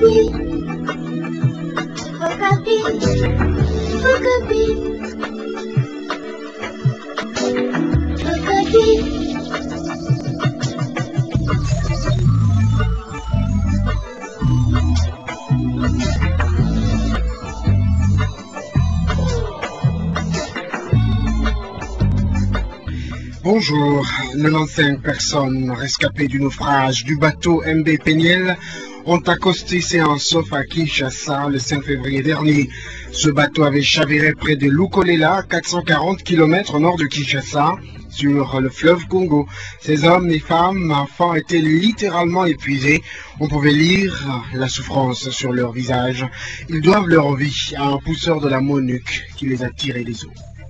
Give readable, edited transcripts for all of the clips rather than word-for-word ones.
Bonjour, 95 personnes rescapées du naufrage du bateau MB Péniel ont accosté Saint-Sauf à Kinshasa le 5 février dernier. Ce bateau avait chaviré près de Lukolela, 440 km au nord de Kinshasa, sur le fleuve Congo. Ces hommes et femmes, enfants étaient littéralement épuisés. On pouvait lire la souffrance sur leur visage. Ils doivent leur vie à un pousseur de la MONUC qui les a tirés des eaux.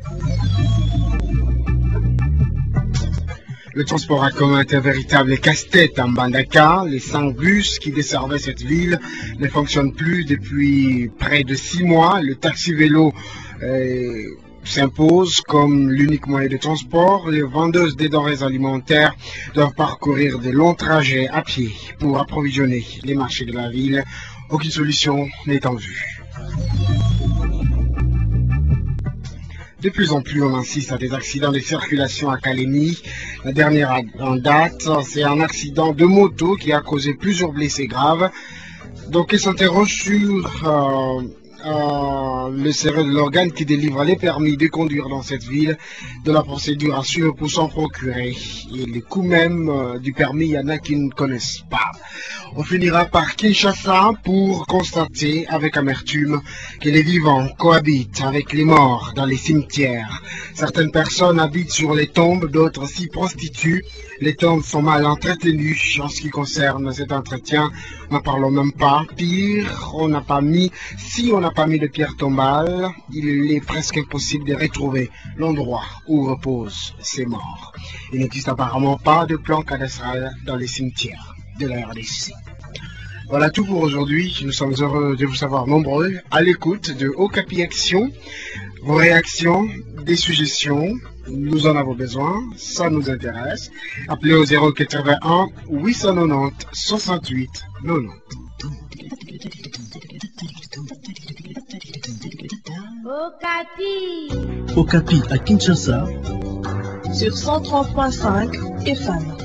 Le transport en commun est un véritable casse-tête en Mbandaka. Les 5 bus qui desservaient cette ville ne fonctionnent plus depuis près de 6 mois. Le taxi-vélo s'impose comme l'unique moyen de transport. Les vendeuses des denrées alimentaires doivent parcourir de longs trajets à pied pour approvisionner les marchés de la ville. Aucune solution n'est en vue. De plus en plus, on insiste à des accidents de circulation à Kalemi. La dernière en date, c'est un accident de moto qui a causé plusieurs blessés graves. Donc, il s'interroge sur le sérieux de l'organe qui délivre les permis de conduire dans cette ville, de la procédure à suivre pour s'en procurer. Et les coûts même du permis, il y en a qui ne connaissent pas. On finira par Kinshasa pour constater avec amertume que les vivants cohabitent avec les morts dans les cimetières. Certaines personnes habitent sur les tombes, d'autres s'y prostituent. Les tombes sont mal entretenues. En ce qui concerne cet entretien, n'en parlons même pas. Pire, on n'a pas mis de pierre tombale, il est presque impossible de retrouver l'endroit où reposent ces morts. Il n'existe apparemment pas de plan cadastral dans les cimetières de la RDC. Voilà tout pour aujourd'hui. Nous sommes heureux de vous savoir nombreux à l'écoute de Okapi Action. Vos réactions, des suggestions, nous en avons besoin, ça nous intéresse. Appelez au 081 890 68 90. Okapi à Kinshasa sur 103.5 FM.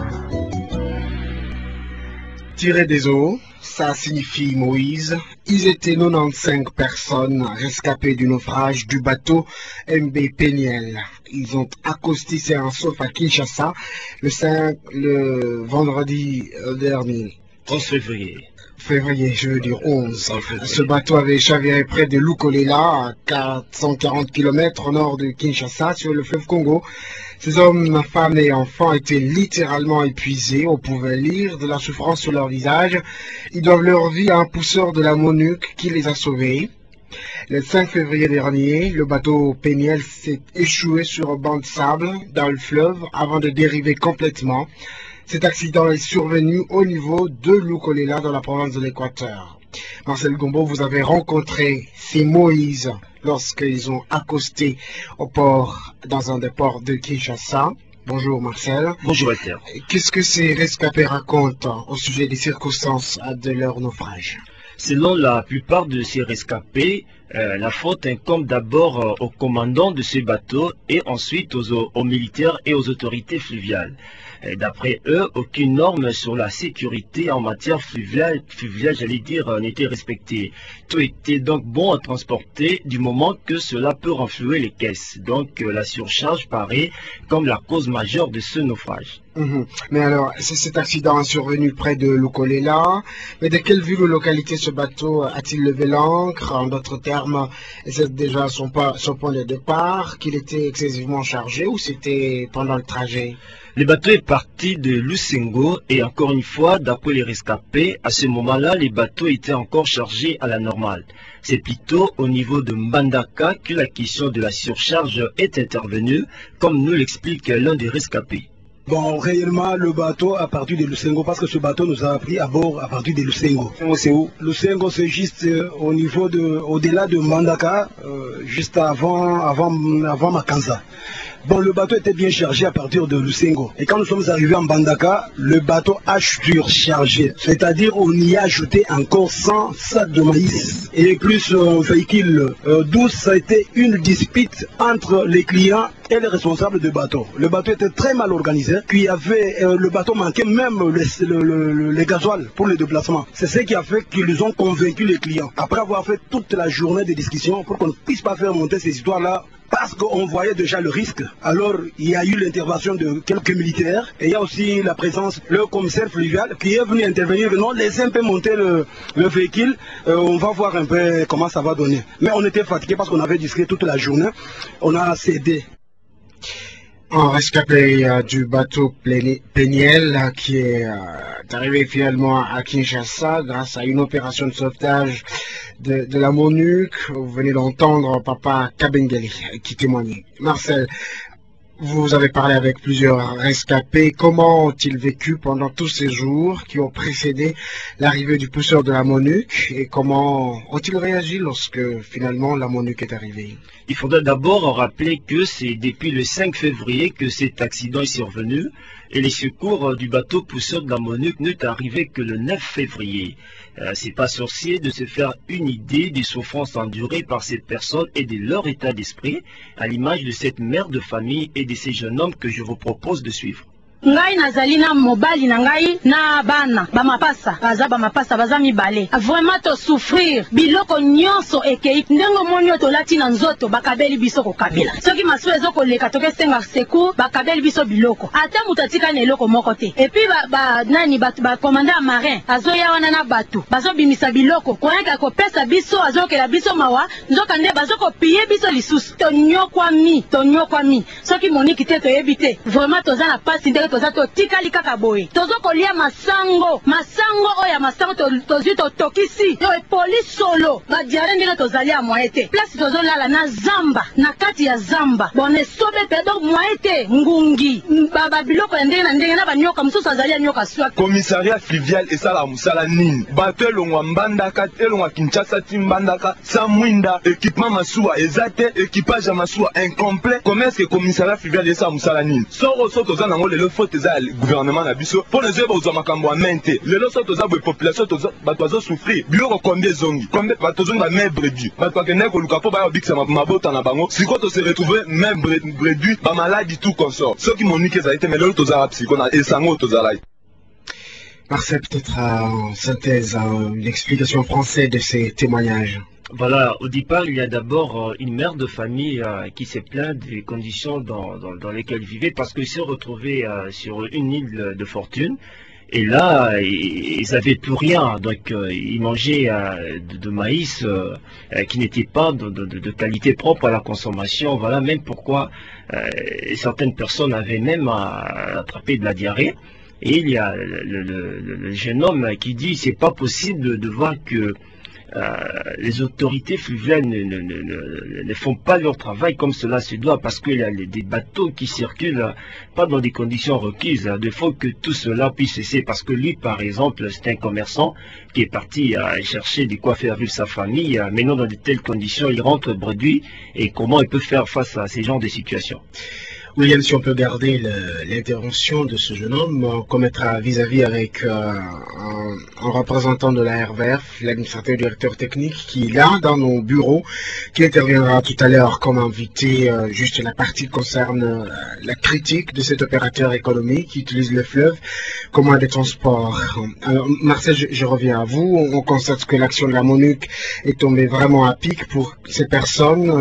Tirés des eaux, ça signifie Moïse. Ils étaient 95 personnes rescapées du naufrage du bateau MB Péniel. Ils ont accosté Saint-Sauf à Kinshasa le vendredi dernier. 11 février, je veux dire 11. Ce bateau avait chaviré près de Lukolela, à 440 km au nord de Kinshasa, sur le fleuve Congo. Ces hommes, femmes et enfants étaient littéralement épuisés. On pouvait lire de la souffrance sur leur visage. Ils doivent leur vie à un pousseur de la MONUC qui les a sauvés. Le 5 février dernier, le bateau Péniel s'est échoué sur un banc de sable dans le fleuve avant de dériver complètement. Cet accident est survenu au niveau de Lukolela dans la province de l'Équateur. Marcel Gombo, vous avez rencontré ces Moïse lorsqu'ils ont accosté au port, dans un des ports de Kinshasa. Bonjour Marcel. Bonjour Walter. Qu'est-ce que ces rescapés racontent au sujet des circonstances de leur naufrage? Selon la plupart de ces rescapés, la faute incombe d'abord au commandant de ce bateau et ensuite aux militaires et aux autorités fluviales. D'après eux, aucune norme sur la sécurité en matière fluviale j'allais dire, n'était respectée. Tout était donc bon à transporter du moment que cela peut renflouer les caisses. Donc la surcharge paraît comme la cause majeure de ce naufrage. Mais alors, cet accident est survenu près de Lukolela. Mais de quelle ville ou localité ce bateau a-t-il levé l'ancre? En d'autres termes, c'est déjà son point de départ, qu'il était excessivement chargé ou c'était pendant le trajet? Le bateau est parti de Lusengo et encore une fois, d'après les rescapés, à ce moment-là, les bateaux étaient encore chargés à la normale. C'est plutôt au niveau de Mbandaka que la question de la surcharge est intervenue, comme nous l'explique l'un des rescapés. Bon, réellement, le bateau a parti de Lusengo parce que ce bateau nous a pris à bord à partir de Lusengo. C'est où? Lusengo, c'est juste au niveau au-delà de Mbandaka, juste avant Makanza. Bon, le bateau était bien chargé à partir de Lusengo. Et quand nous sommes arrivés en Bandaka, le bateau a surchargé. C'est-à-dire on y a ajouté encore 100 sacs de maïs et plus un véhicule. D'où ça a été une dispute entre les clients et les responsables du bateau. Le bateau était très mal organisé. Puis le bateau manquait même le gasoil pour le déplacement. C'est ce qui a fait qu'ils ont convaincu les clients. Après avoir fait toute la journée de discussion pour qu'on ne puisse pas faire monter ces histoires-là, parce qu'on voyait déjà le risque. Alors il y a eu l'intervention de quelques militaires et il y a aussi la présence, le commissaire fluvial qui est venu intervenir. Non, laissez un peu monter le véhicule, on va voir un peu comment ça va donner. Mais on était fatigué parce qu'on avait discuté toute la journée, on a cédé. Un rescapé du bateau Péniel qui est arrivé finalement à Kinshasa grâce à une opération de sauvetage de la MONUC. Vous venez d'entendre Papa Kabengeli qui témoignait. Marcel, vous avez parlé avec plusieurs rescapés. Comment ont-ils vécu pendant tous ces jours qui ont précédé l'arrivée du pousseur de la MONUC et comment ont-ils réagi lorsque finalement la MONUC est arrivée? Il faudrait d'abord rappeler que c'est depuis le 5 février que cet accident est survenu et les secours du bateau pousseur de la MONUC n'est arrivé que le 9 février. C'est pas sorcier de se faire une idée des souffrances endurées par ces personnes et de leur état d'esprit, à l'image de cette mère de famille et de ces jeunes hommes que je vous propose de suivre. Ngai nazali na mobali na ngai na bana bamapasa baza mibale vraiment to souffrir biloko nyonso ekei ndengo monyo to lati na nzoto bakabeli biso ko kabila soki masu ezoko leka to kesenga secours bakabeli biso biloko ata mutatika na eloko moko te et puis nani ba commandant marin azoya wana na batu bazo bimisa biloko koyaka ko pesa biso azokela biso mawa nzoka nde bazoko piye biso lisusu to nyokwa mi soki moniki te to yebite vraiment toza na pasi nde tozato tikali kaka boye tozo kolia masango oya masango tozi to tokisi yo police solo ba diare ndino tozali a moite place tozo lala na zamba na kati ya zamba bone sobe pedo moite ngungi baba biloko ndenge na ndenge na banyoka mususu azali a nyoka swa commissariat fluvial esala musala nini bato elongwa mbandaka elongwa Kinshasa timbandaka samwinda équipement masuwa ezate équipage masuwa incomplet comment est-ce que commissariat fluvial esala musala nini soro soto za nango lelo faut le gouvernement na biso pour les œuvres aux makambo mente le lot aux arbres population bato souffrir biloko combien zongi combien bato zongi ba même brédu bato akene ko luka po ba bikisa mabota na bango si quand on se retrouver même brédu ba maladie tout consort ceux qui m'ont niqué ça a été mais le lot aux arabes si qu'on a esango aux arabes. Marcel, peut-être en synthèse, une explication française de ces témoignages. Voilà, au départ, il y a d'abord une mère de famille qui s'est plainte des conditions dans lesquelles elle vivait parce qu'ils se retrouvaient sur une île de fortune. Et là, ils n'avaient plus rien, donc ils mangeaient de maïs qui n'était pas de qualité propre à la consommation. Voilà même pourquoi certaines personnes avaient même attrapé de la diarrhée. Et il y a le jeune homme qui dit c'est pas possible de voir que les autorités fluviales ne font pas leur travail comme cela se doit parce qu'il y a des bateaux qui circulent pas dans des conditions requises. Il faut que tout cela puisse cesser parce que lui, par exemple, c'est un commerçant qui est parti chercher de quoi faire vivre sa famille. Maintenant, dans de telles conditions, il rentre bredouille et comment il peut faire face à ces genres de situations. William, si on peut garder l'intervention de ce jeune homme, on commettra vis-à-vis avec un représentant de la RVF, l'administrateur directeur technique, qui est là dans nos bureaux, qui interviendra tout à l'heure comme invité. Juste la partie concerne la critique de cet opérateur économique qui utilise le fleuve comme moyen de transport. Marcel, je reviens à vous. On constate que l'action de la MONUC est tombée vraiment à pic pour ces personnes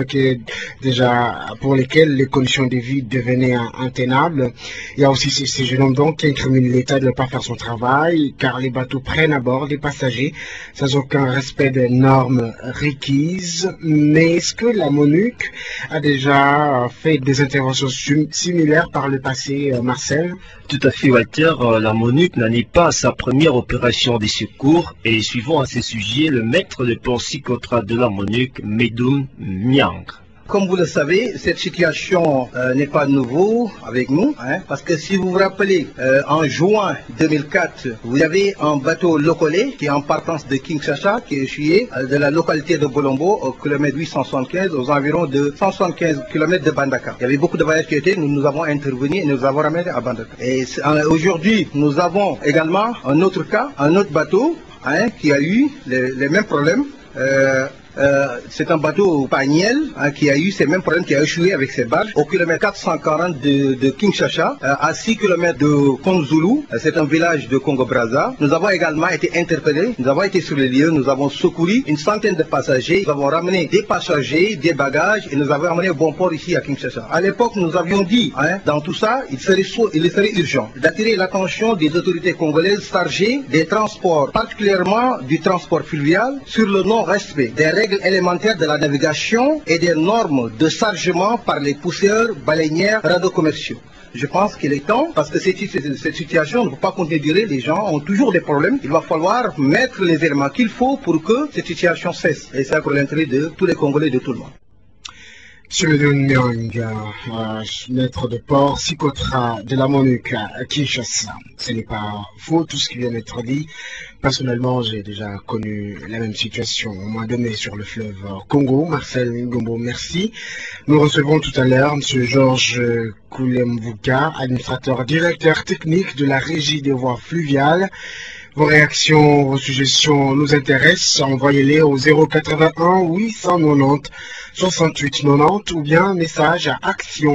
pour lesquelles les conditions de vie devenaient intenables. Il y a aussi ces jeunes hommes donc qui incriminent l'État de ne pas faire son travail car les bateaux prennent à bord des passagers sans aucun respect des normes requises. Mais est-ce que la MONUC a déjà fait des interventions similaires par le passé, Marcel? Tout à fait, Walter. La MONUC n'en est pas à sa première opération de secours et suivant à ce sujet le maître de pont psychotrate de la MONUC, Medoum Miang. Comme vous le savez, cette situation n'est pas nouveau avec nous, parce que si vous vous rappelez, en juin 2004, vous avez un bateau Lokole qui est en partance de Kinshasa, qui est échoué de la localité de Bolombo au kilomètre 875, aux environs de 175 km de Bandaka. Il y avait beaucoup de voyages qui étaient, nous avons intervenu et nous avons ramené à Bandaka. Et aujourd'hui, nous avons également un autre cas, un autre bateau qui a eu les mêmes problèmes. C'est un bateau Paniel qui a eu ces mêmes problèmes, qui a échoué avec ses barges au kilomètre 440 de Kinshasa, à 6 km de Konzulu. C'est un village de Congo-Brazza. Nous avons également été interpellés, nous avons été sur les lieux, nous avons secouru une centaine de passagers, nous avons ramené des passagers, des bagages et nous avons ramené au bon port ici à Kinshasa. À l'époque, nous avions dit, dans tout ça, il serait urgent d'attirer l'attention des autorités congolaises chargées des transports, particulièrement du transport fluvial, sur le non-respect des règles élémentaires de la navigation et des normes de chargement par les pousseurs, baleinières, radeaux commerciaux. Je pense qu'il est temps, parce que cette situation ne peut pas continuer de durer, les gens ont toujours des problèmes. Il va falloir mettre les éléments qu'il faut pour que cette situation cesse. Et c'est pour l'intérêt de tous les Congolais, de tout le monde. Chemedun Nyang, maître de port, Sikotra de la Monuc à Kinshasa. Ce n'est pas faux tout ce qui vient d'être dit. Personnellement, j'ai déjà connu la même situation au mois de mai sur le fleuve Congo. Marcel Ngombo, merci. Nous recevrons tout à l'heure M. Georges Koulemvuka, administrateur directeur technique de la Régie des voies fluviales. Vos réactions, vos suggestions nous intéressent. Envoyez-les au 081 890 68 90 ou bien message à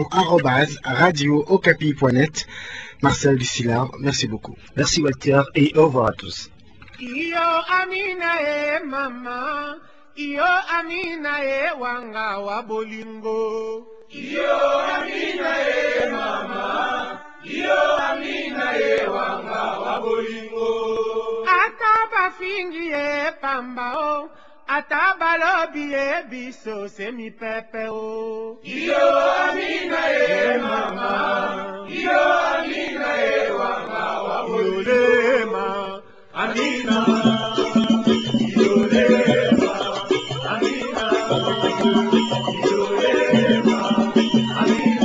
action@radio-okapi.net. Marcel Lucilla, merci beaucoup. Merci Walter et au revoir à tous. Iyo amina e mama, iyo amina e wanga wa bolingo. Iyo amina e mama, iyo amina e wanga wa bolingo. Ataba fingi e pamba o, ataba lobi e biso semi pepe o. Iyo amina e mama, iyo amina e wanga wa bolingo. Amina, Yorema, Amina, Yorema, Amina,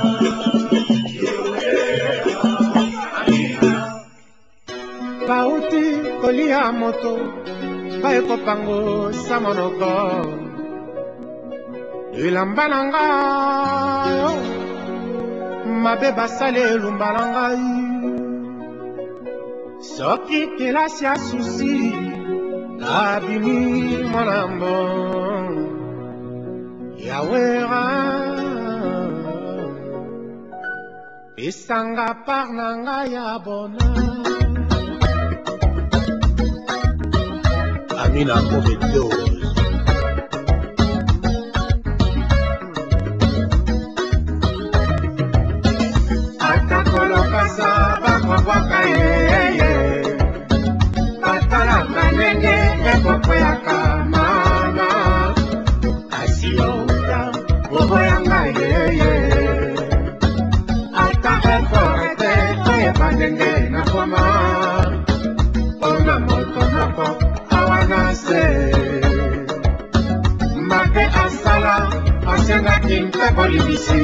Yorema, Amina. Pauti kolia moto, baeko pango samonoko. Ilambalanga, mabeba sale lumbalanga. Soki kelasi ya susi abimi mwanambo yawera esanga par nanga ya bona Amina Overdose. Atakolokasa bakwaka Koyaka mama Asiota Oboyanga yeye Atake korete Koye bandenge na koma Ona moto nako Awanase Mbape asala Asenga kinte bolibisi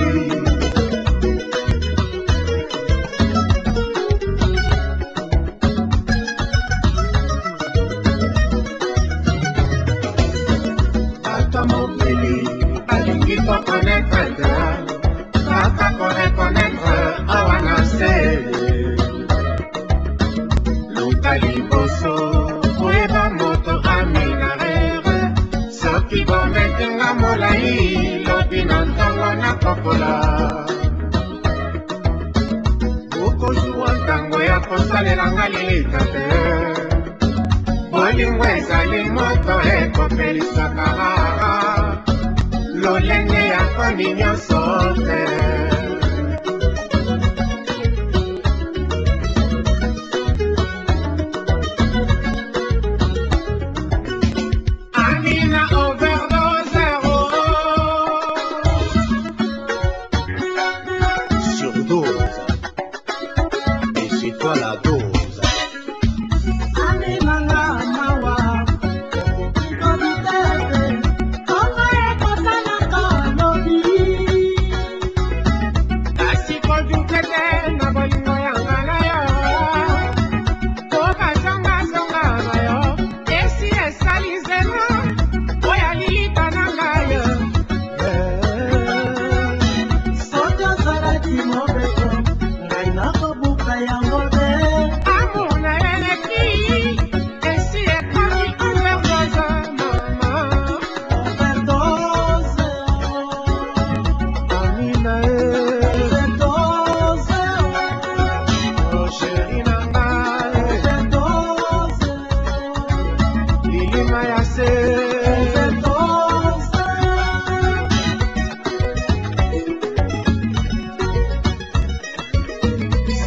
Saleranga litate Bolingweza limoto eko pelisaka Lolenge yako ninyo sote Amina overdose Surdose Et c'est toi la dose Amina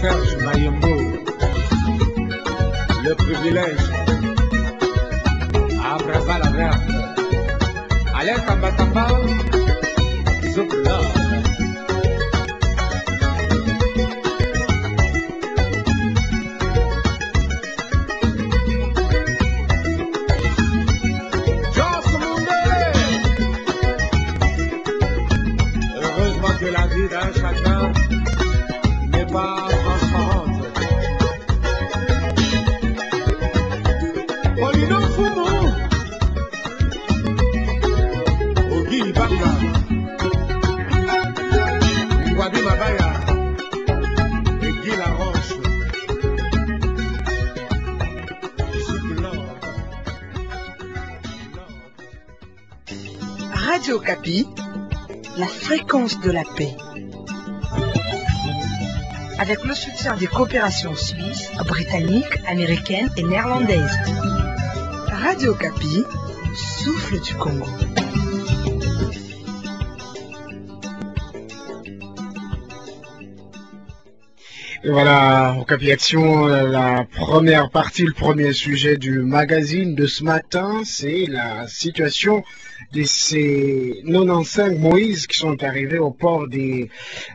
Serge Mayembo, le privilège à Brava la Verte, Alain Tambatamba, Zopla. Heureusement que la vie d'un chacun n'est pas transparente. Polino Fumo, Ogi Ibanga, Ngwabi Mabaya, et Guy Laroche. Radio Okapi, la fréquence de la paix. Avec le soutien des coopérations suisses, britanniques, américaines et néerlandaises. Radio Okapi, souffle du Congo. Et voilà, Okapi Action, la première partie, le premier sujet du magazine de ce matin, c'est la situation de ces 95 Moïse qui sont arrivés au port des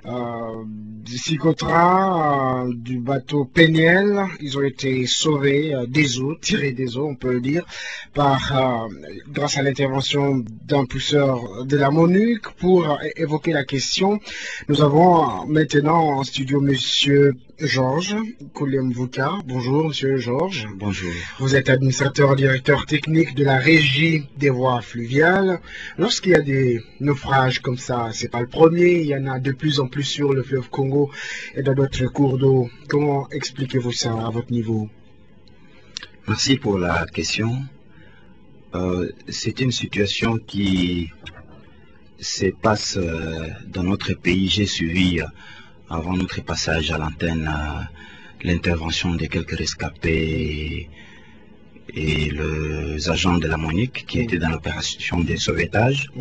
Sicotra, du bateau Péniel. Ils ont été sauvés des eaux, tirés des eaux, on peut le dire, grâce à l'intervention d'un pousseur de la MONUC. Pour évoquer la question, nous avons maintenant en studio Monsieur Georges Kouliamvouka. Bonjour Monsieur Georges. Bonjour. Vous êtes administrateur directeur technique de la régie des voies fluviales. Lorsqu'il y a des naufrages comme ça, c'est pas le premier, il y en a de plus en plus sur le fleuve Congo et dans d'autres cours d'eau. Comment expliquez-vous ça à votre niveau? Merci pour la question. C'est une situation qui se passe dans notre pays. J'ai suivi avant notre passage à l'antenne l'intervention de quelques rescapés et les agents de la MONUC qui étaient dans l'opération de sauvetage.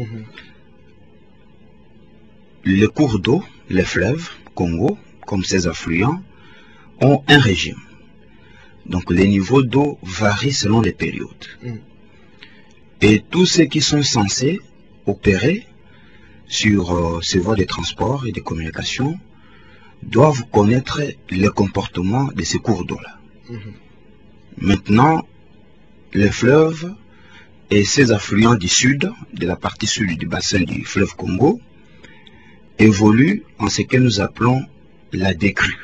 Les cours d'eau, les fleuves Congo, comme ses affluents, ont un régime. Donc les niveaux d'eau varient selon les périodes. Et tous ceux qui sont censés opérer sur ces voies de transport et de communication doivent connaître le comportement de ces cours d'eau-là. Maintenant, les fleuves et ses affluents du sud, de la partie sud du bassin du fleuve Congo, évoluent en ce que nous appelons la décrue.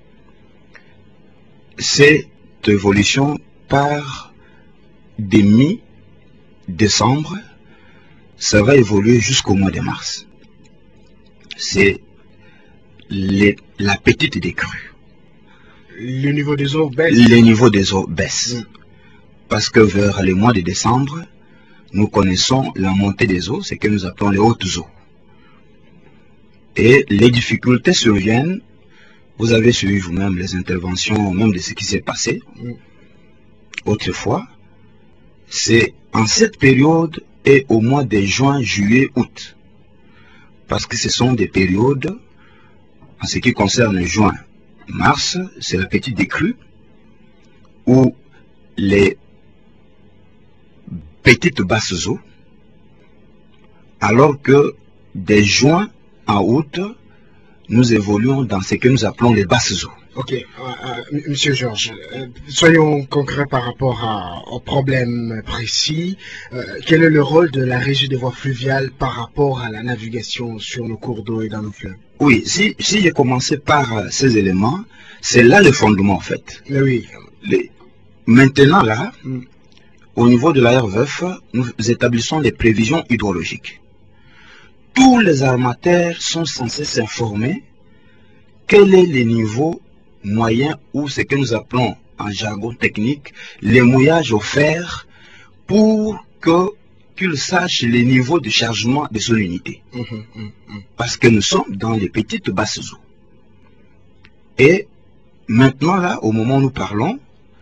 Cette évolution part de mi-décembre, ça va évoluer jusqu'au mois de mars. C'est la petite décrue. Le niveau des eaux baisse. Le niveau des eaux baisse. Parce que vers le mois de décembre, nous connaissons la montée des eaux, ce que nous appelons les hautes eaux. Et les difficultés surviennent. Vous avez suivi vous-même les interventions, même de ce qui s'est passé autrefois. C'est en cette période et au mois de juin, juillet, août. Parce que ce sont des périodes, en ce qui concerne juin, mars, c'est la petite décrue, où les petites basses eaux, alors que de juin à août, nous évoluons dans ce que nous appelons les basses eaux. Ok, Monsieur Georges, soyons concrets par rapport au problème précis. Quel est le rôle de la régie des voies fluviales par rapport à la navigation sur nos cours d'eau et dans nos fleuves? Oui, si j'ai commencé par ces éléments, c'est là le fondement en fait. Oui. Maintenant là, au niveau de la RVF, nous établissons des prévisions hydrologiques. Tous les armateurs sont censés s'informer quel est le niveau moyen ou ce que nous appelons en jargon technique les mouillages offerts pour qu'ils sachent les niveaux de chargement de son unité. Parce que nous sommes dans les petites basses eaux. Et maintenant là, au moment où nous parlons,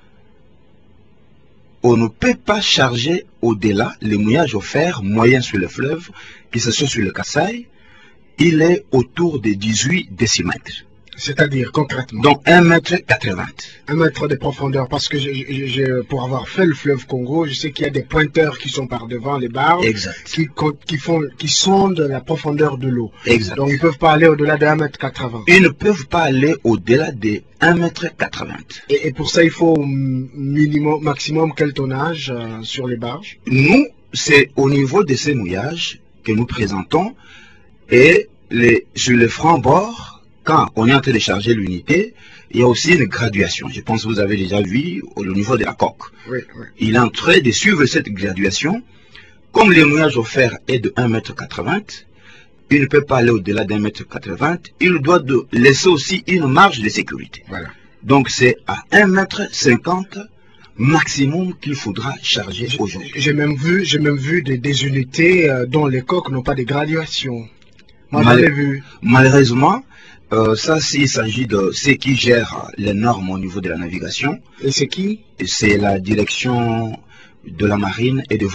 on ne peut pas charger au-delà les mouillages offerts moyens sur le fleuve, que ce soit sur le Kassai, il est autour de 18 décimètres. C'est-à-dire, concrètement? Donc 1,80 m. 1 mètre de profondeur, parce que pour avoir fait le fleuve Congo, je sais qu'il y a des pointeurs qui sont par devant les barres, exact, qui sondent la profondeur de l'eau. Exact. Donc ils ne peuvent pas aller au-delà de 1,80 m. Ils ne peuvent pas aller au-delà de 1,80 m. Et pour ça, il faut maximum quel tonnage sur les barges? Nous, c'est au niveau de ces mouillages que nous présentons, et sur les francs-bords, quand on est en train de charger l'unité, il y a aussi une graduation. Je pense que vous avez déjà vu au niveau de la coque. Oui, oui. Il est en train de suivre cette graduation. Comme le mouillage offert est de 1,80 m, il ne peut pas aller au-delà d'1,80 m. Il doit laisser aussi une marge de sécurité. Voilà. Donc c'est à 1,50 m maximum qu'il faudra charger aujourd'hui. J'ai même vu des unités dont les coques n'ont pas de graduation. Moi, j'en ai vu. Malheureusement, ça, s'il s'agit de ceux qui gèrent les normes au niveau de la navigation. Et c'est qui? C'est la direction de la marine et de